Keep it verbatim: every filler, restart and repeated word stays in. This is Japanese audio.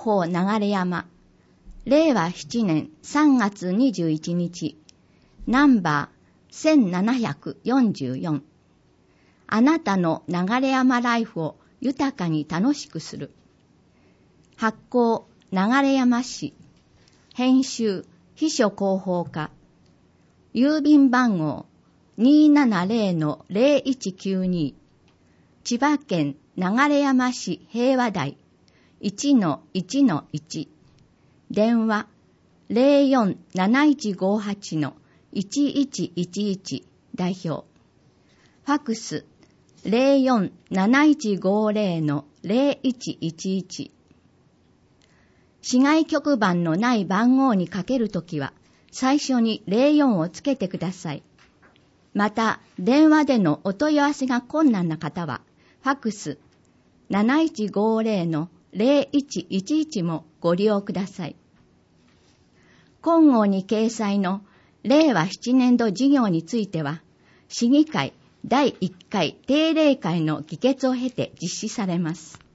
報流山、れいわななねんさんがつにじゅういちにち、ナンバーせんななひゃくよんじゅうよん。あなたの流山ライフを豊かに楽しくする。発行、流山市。編集、秘書広報課。郵便番号 にーななぜろのぜろいちきゅうに。千葉県流山市平和台 いちのいちのいち。電話 ぜろよんなないちごはちのいちいちいちいち 代表。ファックス ぜろよんなないちごぜろのぜろいちいちいち。市外局番のない番号にかけるときは、最初にぜろよんをつけてください。また、電話でのお問い合わせが困難な方は、ファックスなないちごぜろのぜろいちいちいちもご利用ください。今号に掲載のれいわななねんど事業については、市議会だいいっかい定例会の議決を経て実施されます。